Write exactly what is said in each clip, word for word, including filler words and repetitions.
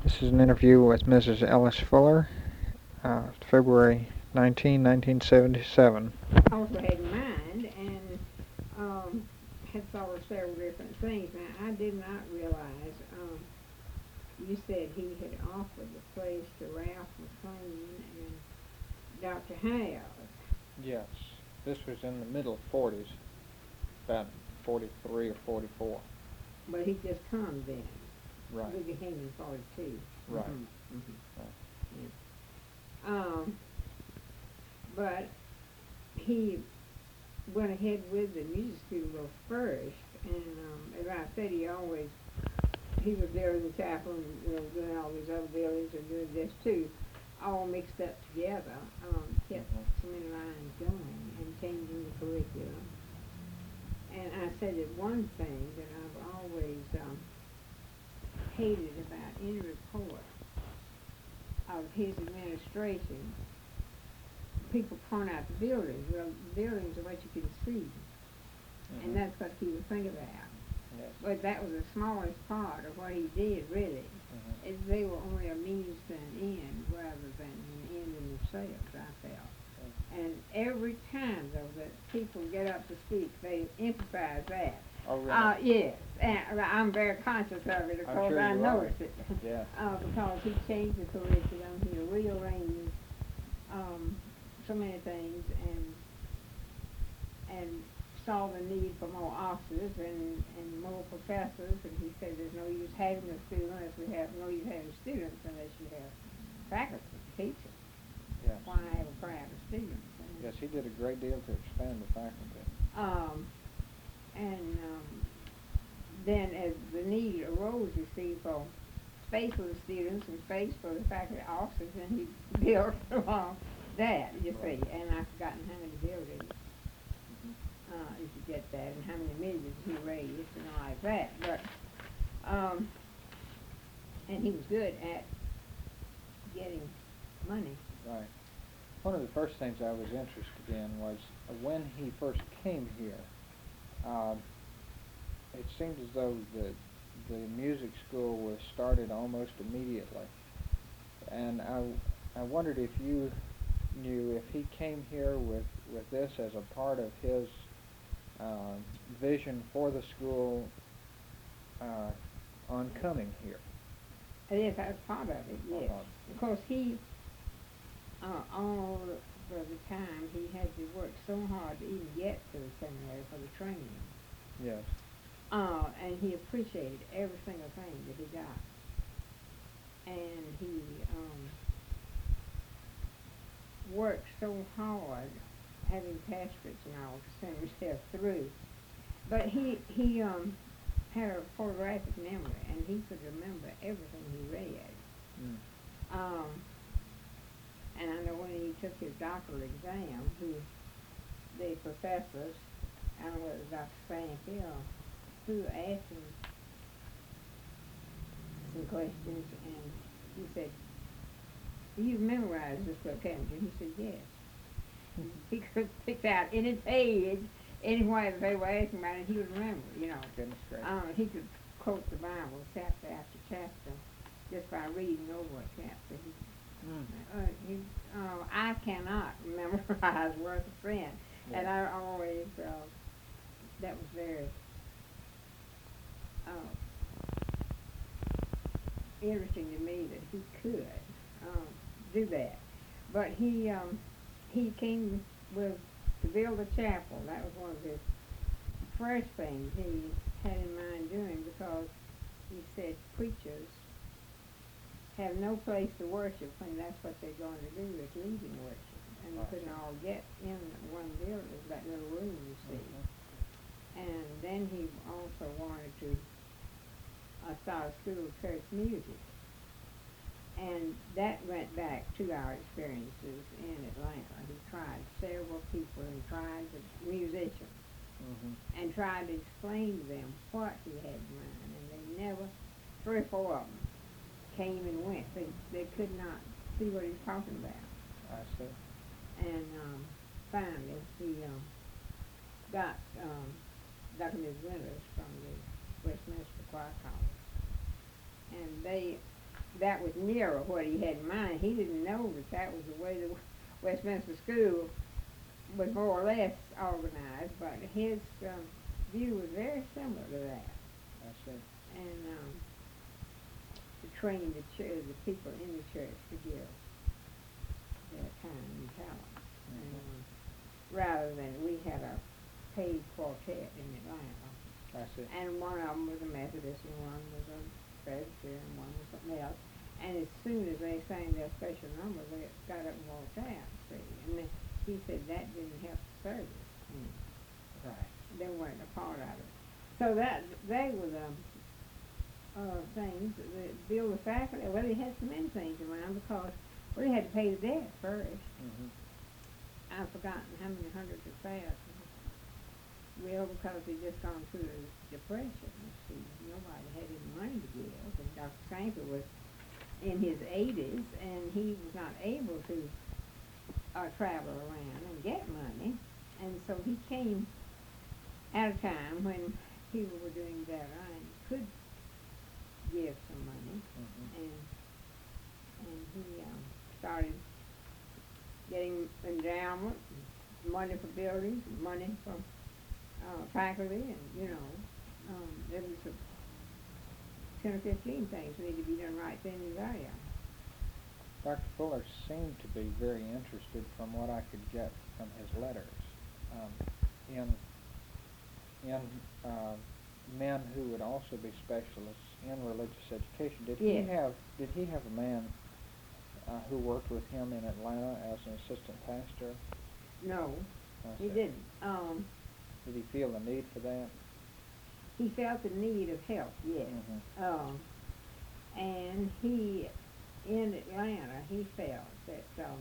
This is an interview with Missus Ellis Fuller, uh, February nineteenth, nineteen seventy-seven. Also had in mind and um, had thought of several different things. Now, I did not realize, um, you said he had offered the place to Ralph McLean and Doctor Howes, Yes, this was in the middle forties, about forty-three or forty-four. but he just come then. Right. We became in forty-two. Right. Mm-hmm. Mm-hmm. Right. Yeah. Um, but he went ahead with the music school first, and um, as I said, he always he was there in the chapel and you know doing all these other buildings and doing this too, all mixed up together. Um, kept Mhm. so many lines going and changing the curriculum. And I said that one thing that I've always um, hated about any report of his administration, people point out the buildings. Well, the buildings are what you can see, Mhm. and that's what he would think about. Yes. But that was the smallest part of what he did, really. Mhm. Is they were only a means to an end rather than an end in themselves, I felt. Mhm. And every time, though, that people get up to speak, they emphasize that. Oh, really? Uh, yes, and I'm very conscious of it I'm because sure I you noticed are. it. Yeah. uh, because he changed the curriculum, he rearranged um, so many things, and and saw the need for more officers and, and more professors, and he said there's no use having a student unless we have no use having students unless you have faculty to teach them. Yes. Why have a crowd of students? And, Yes, he did a great deal to expand the faculty. um, and um, then as the need arose, you see, for space for the students and space for the faculty officers, and he built along that, you Right. see, and I've forgotten how many buildings. Mhm. Uh, if you get that, and how many millions he raised and all like that. But, um, and he was good at getting money. Right. One of the first things I was interested in was uh, when he first came here. Um, it seemed as though the the music school was started almost immediately, and I I wondered if you knew if he came here with with this as a part of his uh, vision for the school uh, on coming here. And yes, I was part of it, yes. Uh-huh. Of course, he, uh, all for the time, he had to work so hard to even get to the seminary for the training. Yes. Uh, and he appreciated every single thing that he got. And he um, worked so hard, having passports and all, to send himself through. But he, he um, had a photographic memory, and he could remember everything he read. Mm. Um, and I know when he took his doctoral exam, he, the professors, I don't know whether it was Doctor Stanfield, who asked him some questions, and he said, "Do you memorize this book, haven't you?" He said, "Yes." He could pick out any page, anywhere that they were asking about it, he would remember, you know. Goodness gracious. Uh, he could quote the Bible chapter after chapter just by reading over a chapter. He, Mm. uh, he, uh, I cannot memorize worth a cent, Yeah. and I always, uh, that was very uh, interesting to me that he could um, do that. But he um, he came with to build a chapel. That was one of his first things he had in mind doing, because he said preachers have no place to worship when that's what they're going to do, is leading worship. And they Right. couldn't all get in one building, that little room, you see. Mhm. And then he also wanted to uh, start a school of church music. And that went back to our experiences in Atlanta. He tried several people and tried the musicians Mhm. and tried to explain to them what he had in mind. And they never, three or four of them, came and went. They they could not see what he was talking about. I see. And um, finally, he um, got um, Doctor Miz Winters from the Westminster Choir College, and they that was nearer what he had in mind. He didn't know that that was the way the Westminster School was more or less organized, but his um, view was very similar to that. I see. And um, to train the ch- the people in the church to give their time and talent. Mhm. And, um, rather than we had a paid quartet in Atlanta. I see. And one of them was a Methodist, and one was a Presbyterian, and one was something else. And as soon as they sang their special number, they got up and walked out, see. And then he said that didn't help the service. Mm. Right. They weren't a part of it. So that, they were the, uh, things that build the faculty. Well, he had so many things around because, well, he had to pay the debt first. Mhm. I've forgotten how many hundreds of thousands. Well, because he'd just gone through a depression, you see. Nobody had any money to give. And Doctor Sanford was in his eighties, and he was not able to uh, travel around and get money. And so he came at a time when people were doing better and could give some money. Mhm. And, and he um, started getting endowment, money for buildings, money for uh, faculty, and, you know, um, there was a ten or fifteen things need to be done right then and there. Doctor Fuller seemed to be very interested, from what I could get from his letters, um, in in uh, men who would also be specialists in religious education. Did Yes. he have Did he have a man uh, who worked with him in Atlanta as an assistant pastor? No, I he see. didn't. Um, Did he feel the need for that? he felt the need of help, yes. Mhm. Um, and he, in Atlanta, he felt that, um,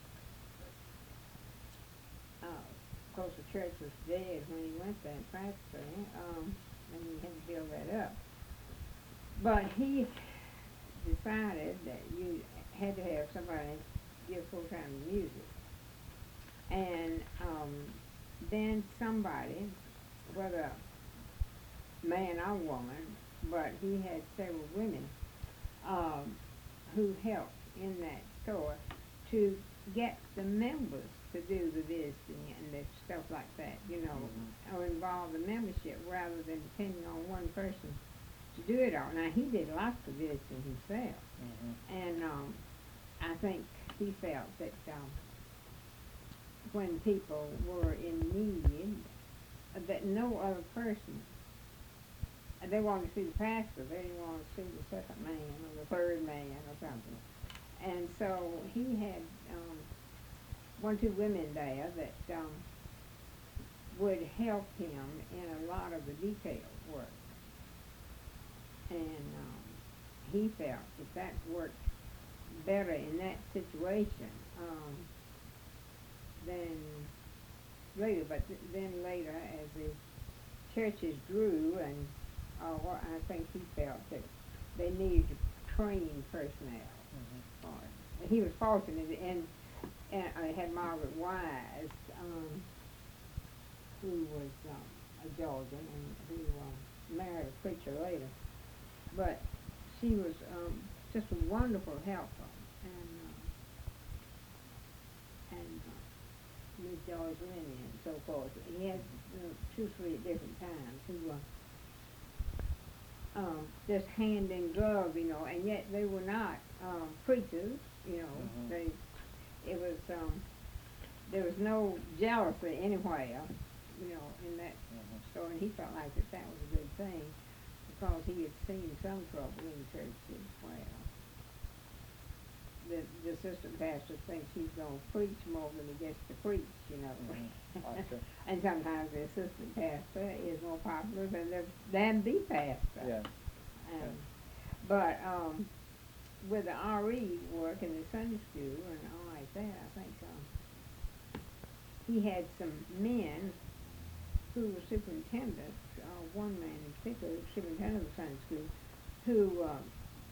uh, of course, the church was dead when he went there practically, um, and he had to build that up. But he decided that you had to have somebody give full time to music. And um, then somebody, whether man or woman, but he had several women um, who helped in that store to get the members to do the visiting and the stuff like that, you know, Mhm. or involve the membership rather than depending on one person to do it all. Now, he did lots of visiting himself, Mhm. and um, I think he felt that um, when people were in need, uh, that no other person, uh, they wanted to see the pastor, they didn't want to see the second man or the third man or something. And so he had um, one or two women there that um, would help him in a lot of the detail work. And um, he felt that that worked better in that situation um, than later. But th- then later, as the churches grew, and uh, what I think he felt that they needed trained personnel. Mhm. For it. He was fortunate, and, and I had Margaret Wise, um, who was um, a Georgian and who um, married a preacher later. But she was um, just a wonderful helper, and um, and uh, Miss George Linney and so forth. He had you know, two, three at different times who were um, just hand in glove, you know, and yet they were not um, preachers, you know. Mhm. They, it was um, there was no jealousy anywhere, you know, in that Mhm. store, and he felt like that that was a good thing, because he had seen some trouble in the church as well. The, the assistant pastor thinks he's going to preach more than he gets to preach, you know. Mhm. I see. And sometimes the assistant pastor is more popular than the, than the pastor. Yeah. Um, but um, with the R E work in the Sunday school and all like that, I think um, he had some men who were superintendents, uh, one man in particular, superintendent of the Sunday school, who um,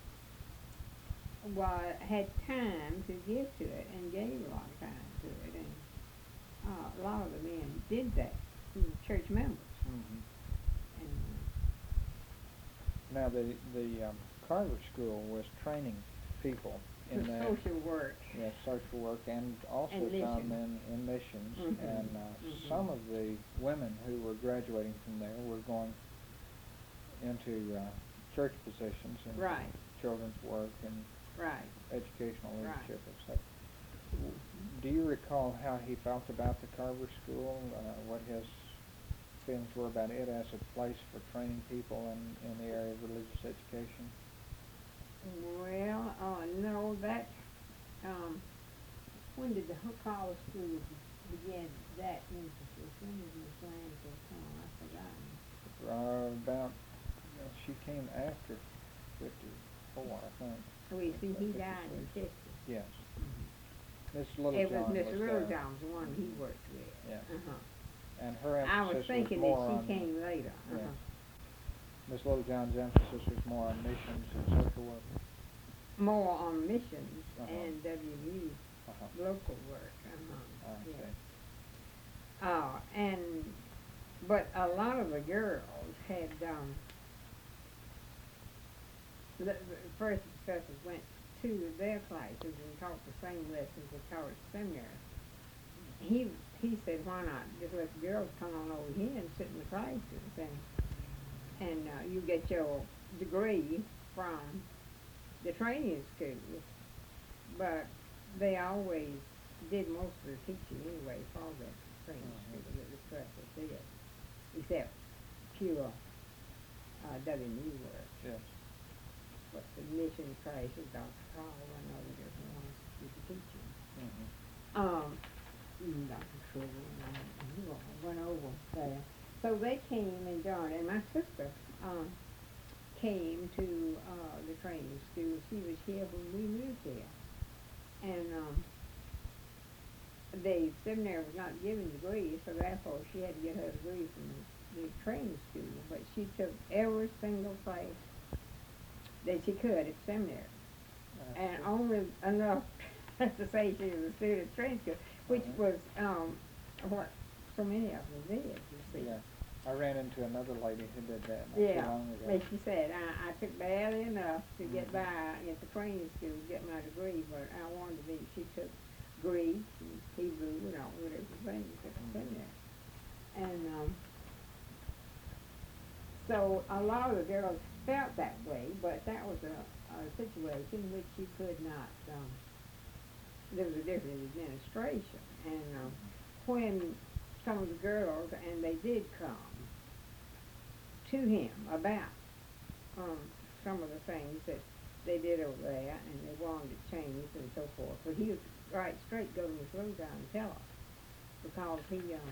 wa- had time to give to it and gave a lot of time to it. And uh, a lot of the men did that, who were church members. Mhm. And, Now, the the um, Carver School was training people For in that. social work. Yeah, social work, and also And some mission. in, in missions. Mhm, And uh, mhm. some of the women who were graduating from there were going into uh, church positions in Right. children's work and Right. educational Right. leadership and stuff. W- Do you recall how he felt about the Carver School? Uh, what his feelings were about it as a place for training people in, in the area of religious education? Well, uh, no, that, um, when did the Hook Hall School begin that emphasis? When did Miss Lansdale come? I've forgotten. Uh, about, uh, she came after fifty-four, I think. Oh, you see, he Fifty-six. died in Texas. Yes. Mhm. Miss It Littlejohn was was Mister there. Littlejohn's the one he worked with. Yes. Uh-huh. And her I was emphasis was thinking more that on. she came later. Yes. Uh-huh. Miss Littlejohn's emphasis was more on missions and social work. More on missions Uh-huh. and W U Uh-huh. local work. Uh-huh. I Yeah. see. Uh, and, but a lot of the girls had, um, the, the first professors went to their classes and taught the same lessons they taught at seminary. He, he said, why not just let the girls come on over here and sit in the classes and, and, uh, you get your degree from the training school. But they always did most of the teaching anyway for the training Mhm. school that the professors did, except pure, uh, W U work. Yes. But the mission classes, Doctor Carl and all the different ones did the teaching. Mm-hmm. Um, mm, Doctor Trigger and all, and you all went over there. So they came and joined, and my sister, um, came to, uh, the training school. She was here when we moved here. And, um, the seminary was not giving degrees, so therefore she had to get her degree from the, the training school. But she took every single class that she could at seminary. I And see. only enough to say she was a student at training school, which Mhm. was, um, what so many of them did, you see. Yeah. I ran into another lady who did that not Yeah, too long ago. but she said, I, I took barely enough to get Mhm. by at the training school to get my degree, but I wanted to be, she took Greek and Hebrew and all the different things at the Mhm. seminary. And, um, so a lot of the girls felt that way, but that was a, a situation which you could not, um, there was a different administration. And, um, when some of the girls, and they did come to him about, um, some of the things that they did over there, and they wanted to change and so forth. But he was right straight, go to Miss Littlejohn and tell her, because he, um,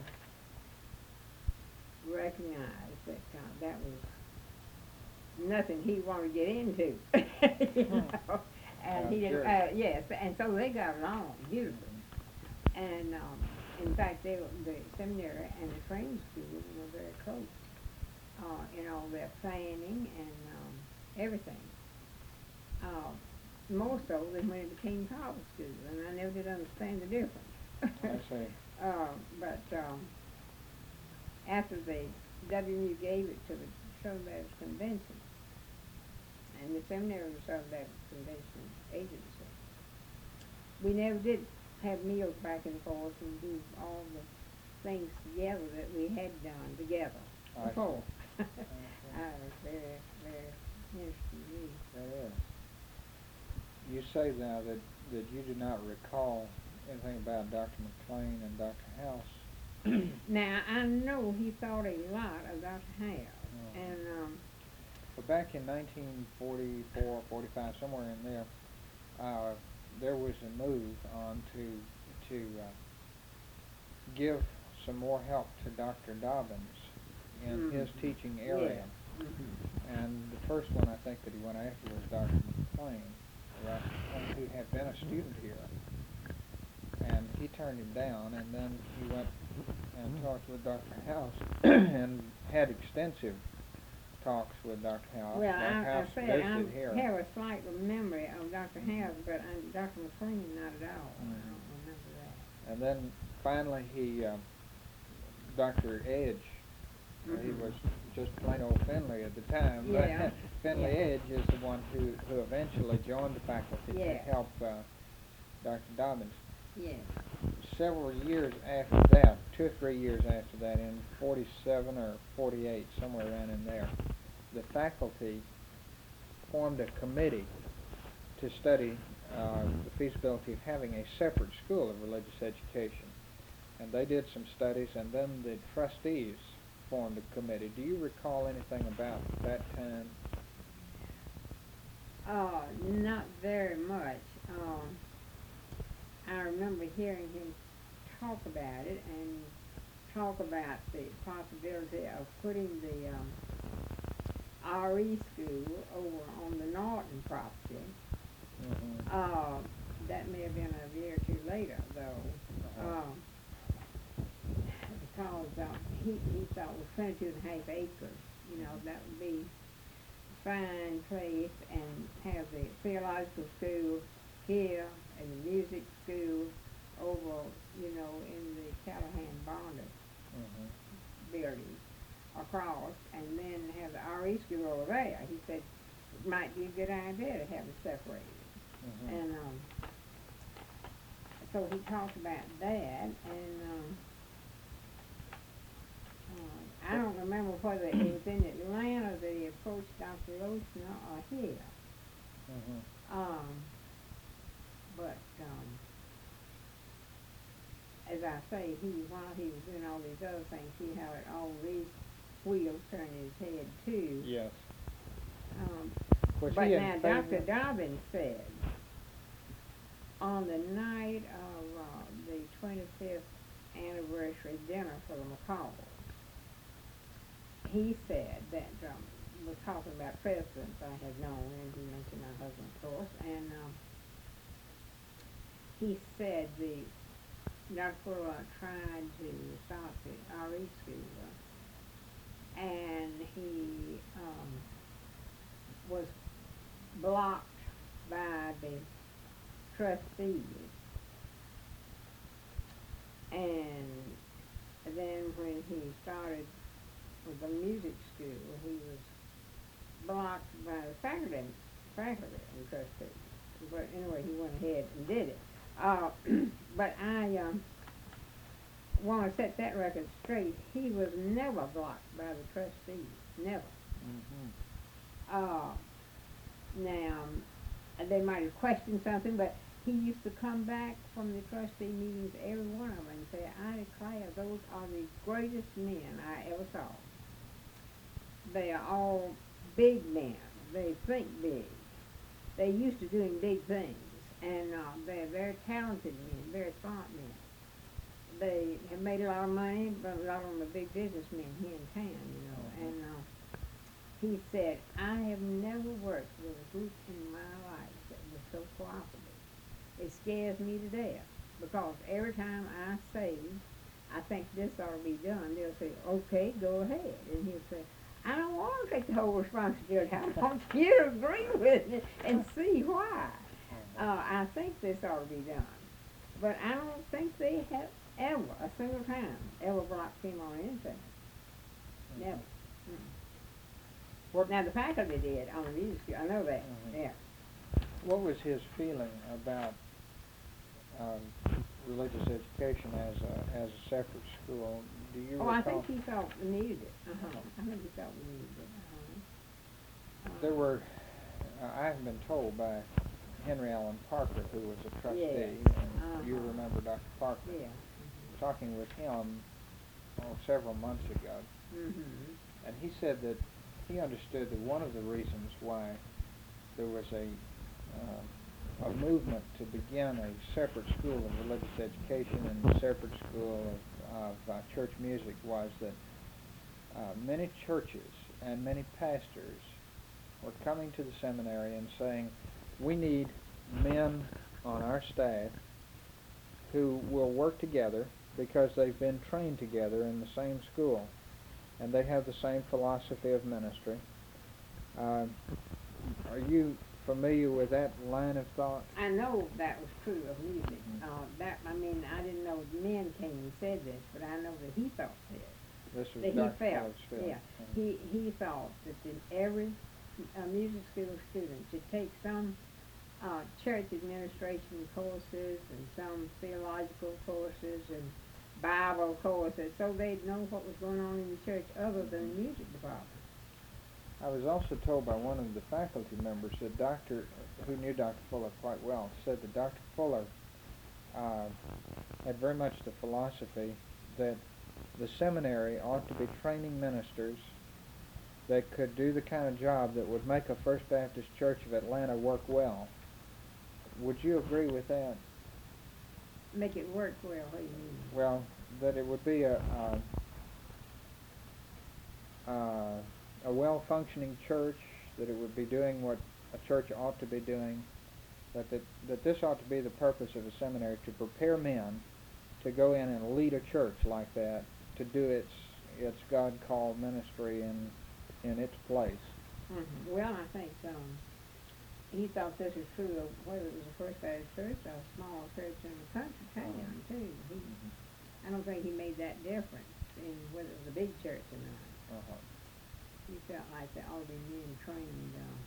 recognized that, uh, that was nothing he wanted to get into, you Hmm. know. And Uh, he didn't, sure. uh, yes, and so they got along beautifully. And, um, in fact, they were, the seminary and the training school were very close, uh, in all their planning and, um, everything. Uh, more so than when it became Carver School, and I never did understand the difference. I see. Uh, but, um, after the W U gave it to the Southern Baptist Convention, and the seminary was Southern Baptist Convention agency, we never did have meals back and forth and do all the things together that we had done together I see. before. I see. I was very, very interesting to me. That is. You say now that, that you do not recall anything about Doctor McLean and Doctor House. Now, I know he thought a lot of Doctor Howe, Oh. and, um, But back in nineteen forty-four, forty-five, somewhere in there, uh, there was a move on to, to, uh, give some more help to Doctor Dobbins in his Mhm. teaching area. yeah. Mhm. And the first one I think that he went after was Doctor McLean, right, who had been a student here. And he turned him down, and then he went and talked with Doctor House and had extensive talks with Doctor House. Well, Doctor I, I House say visited here. I have a slight memory of Doctor House, but I, Doctor McLean, not at all. I Mhm. don't remember that. And then finally he, uh, Doctor Edge, uh, he Mhm. was just plain old Finley at the time. Yeah. Finley Yeah. Edge is the one who, who eventually joined the faculty to Yeah. help uh, Doctor Dobbins. Yes. Several years after that, two or three years after that, in forty-seven or forty-eight, somewhere around in there, the faculty formed a committee to study uh, the feasibility of having a separate school of religious education. And they did some studies, and then the trustees formed a committee. Do you recall anything about that time? Uh, not very much. Um, I remember hearing him talk about it and talk about the possibility of putting the um, R E school over on the Norton property. Mm-hmm. Uh, that may have been a year or two later, though. Uh-huh. Um, because uh, he, he thought it was twenty-two and a half acres, you know, that would be a fine place, and have the theological school here and the music school over, you know, in the Callahan Bonner Mm-hmm. building across, and then have the R E school over there. He said it might be a good idea to have it separated. Mm-hmm. And um, so he talked about that, and um, uh, I don't remember whether it was in Atlanta that he approached Doctor Lochner or here. Mm-hmm. Um, but um, as I say, he while he was doing all these other things, see how it all these wheels turn in his head too. Yes. Um, Was but he in now favor- Doctor Dobbins said on the night of uh, the twenty-fifth anniversary dinner for the McCalls, he said that um, was talking about presidents I had known, and he mentioned my husband, of course, and um, he said the Doctor Fuller tried to start the R E school, uh, and he um, was blocked by the trustees, and then when he started with the music school, he was blocked by the faculty, faculty and trustees. But anyway, he went ahead and did it. Uh, but I um, want to set that record straight. He was never blocked by the trustees, never. Mm-hmm. Uh, now, um, they might have questioned something, but he used to come back from the trustee meetings, every one of them, and say, I declare those are the greatest men I ever saw. They are all big men. They think big. They're used to doing big things, and uh, they're very talented men, very smart men. They have made a lot of money, but a lot of them are big businessmen here in town, you know, Mhm. and uh, he said, I have never worked with a group in my life that was so cooperative. It scares me to death, because every time I say, I think this ought to be done, they'll say, okay, go ahead. And he'll say, I don't want to take the whole responsibility. I want you to agree with me and see why. Uh, I think this ought to be done. But I don't think they have ever, a single time, ever blocked him on anything. Never. Mm. What, Now, the faculty did on the music school. I know that, Mhm. yeah. what was his feeling about um, religious education as a, as a separate school? Do you Oh, recall? I think he felt we needed it. Uh-huh. Uh-huh. I think he felt we needed it. Uh-huh. There Uh, were, uh, I have been told by Henry Allen Parker, who was a trustee, Yes. and you Uh-huh. remember Doctor Parker, Yeah. talking with him oh, several months ago, Mm-hmm. and he said that he understood that one of the reasons why there was a uh, a movement to begin a separate school of religious education and a separate school of, of uh, church music was that uh, many churches and many pastors were coming to the seminary and saying, we need men on our staff who will work together because they've been trained together in the same school and they have the same philosophy of ministry. Uh, are you familiar with that line of thought? I know that was true of music. Mhm. Uh, that I mean, I didn't know the men came and said this, but I know that he thought this. This was that he Doctor felt, Fuller's feeling. yeah, Mhm. he, he thought that in every uh, music school student should take some uh, church administration courses and some theological courses and Bible courses, so they'd know what was going on in the church other than the music department. I was also told by one of the faculty members that Doctor who knew Doctor Fuller quite well, said that Doctor Fuller uh, had very much the philosophy that the seminary ought to be training ministers that could do the kind of job that would make a First Baptist Church of Atlanta work well. Would you agree with that? Make it work well, what do you mean? Well, that it would be a a, a, a well-functioning church, that it would be doing what a church ought to be doing, that, that that this ought to be the purpose of a seminary, to prepare men to go in and lead a church like that, to do its its God-called ministry in in its place. Mm-hmm. Well, I think um, he thought this was true of whether it was a First Baptist church or a small church in the country town too. He, Mhm. I don't think he made that difference in whether it was a big church or not. Uh-huh. He felt like there ought to be men trained. Uh,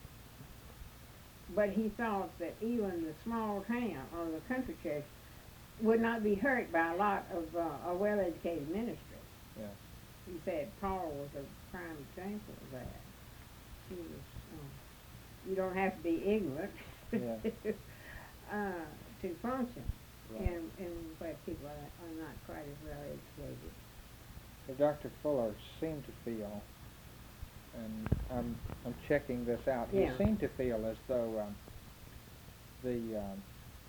but he thought that even the small town or the country church would not be hurt by a lot of uh, a well-educated ministry. Yeah. He said Paul was a prime example of that. He was, um, you don't have to be ignorant Yeah. uh, to function, Right. and, and where people are, are not quite as well educated. So Doctor Fuller seemed to feel, and I'm I'm checking this out. Yeah. He seemed to feel as though um, the um,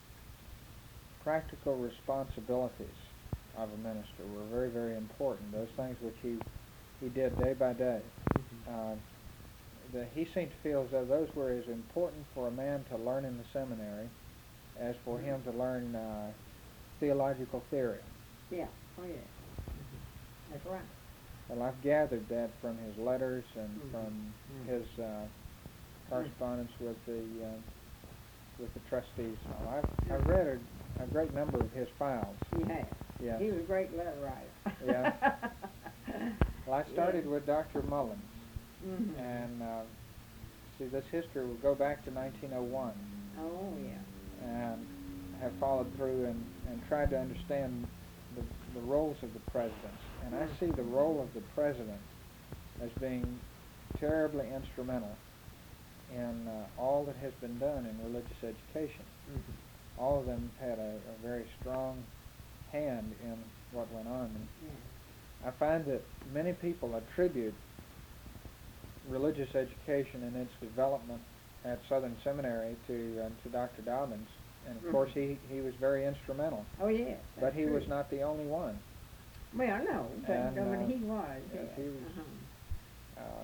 practical responsibilities of a minister were very, very important. Those things which he he did day by day. Uh, the, he seemed to feel as though those were as important for a man to learn in the seminary as for him to learn uh, theological theory. Yeah. Oh yeah. Mm-hmm. That's right. Well, I've gathered that from his letters and Mhm. from Mhm. his uh, correspondence with the uh, with the trustees. So I've I've read a, a great number of his files. You have. Yes. He was a great letter writer. Yeah. Well, I started Yeah. with Doctor Mullins, Mm-hmm. and uh, see, this history will go back to nineteen oh one, Oh yeah. and have followed through and, and tried to understand the, the roles of the presidents. And I see the role of the president as being terribly instrumental in uh, all that has been done in religious education. Mm-hmm. All of them had a, a very strong hand in what went on. And Yeah. I find that many people attribute religious education and its development at Southern Seminary to uh, to Doctor Dobbins, and of Mhm. course he, he was very instrumental, Oh yeah. but he true. was not the only one. Well, no, but, And, uh, but uh, he was. yes, Yeah. he was. Uh-huh. Uh,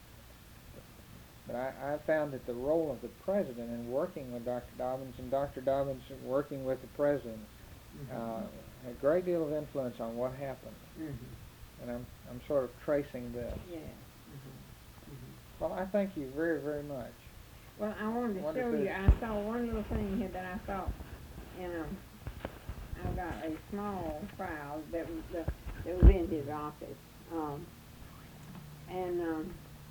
but I, I found that the role of the president in working with Doctor Dobbins and Doctor Dobbins working with the president uh, Mhm. had a great deal of influence on what happened. Mhm. And I'm I'm sort of tracing this. Yeah. Mhm. Mhm. Well, I thank you very, very much. Well, I wanted to Wonder show if you. there's- I saw one little thing here that I thought, you know, I've got a small file that was the, that was in his office, um, and um,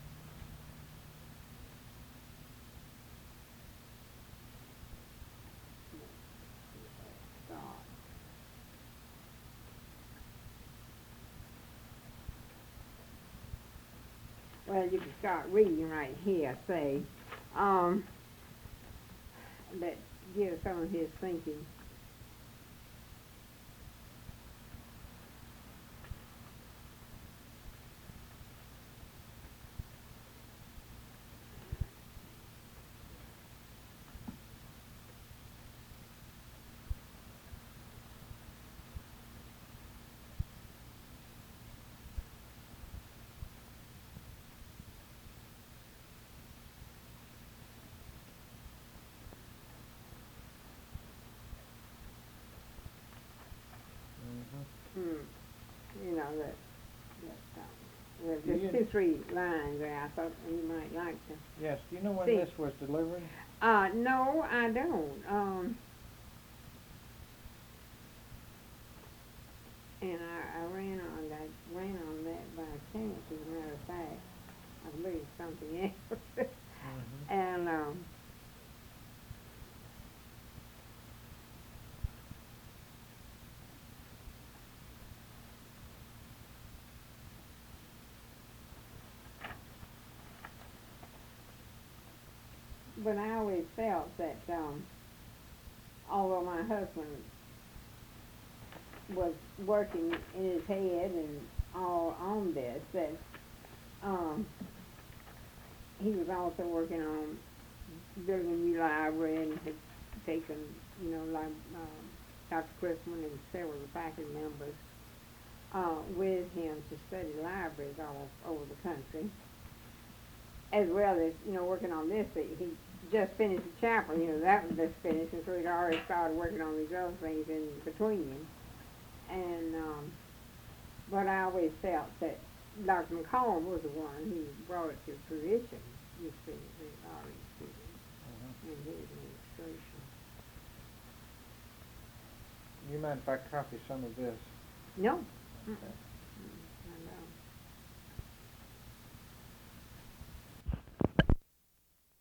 God. Well, you can start reading right here. Say, um, that gives some of his thinking. Mm-hmm. Hmm. You know that. that um, there's Do just you- two, three lines there. I thought you might like to. Yes. Do you know when See. this was delivered? Uh, no, I don't. Um, and I, I ran on, I ran on believe something else. Mhm. And, um, but I always felt that, um, although my husband was working in his head and all on this, that, um, he was also working on building a new library and had taken, you know, like, um, Doctor Chrisman and several of the faculty members, uh, with him to study libraries all over the country. As well as, you know, working on this, he he just finished the chapel, you know, that was just finished, and so he'd already started working on these other things in between. And, um, but I always felt that Doctor McCollum was the one who brought it to fruition, you see, the art institute Mhm. in his administration. You mind if I copy some of this? No, Okay.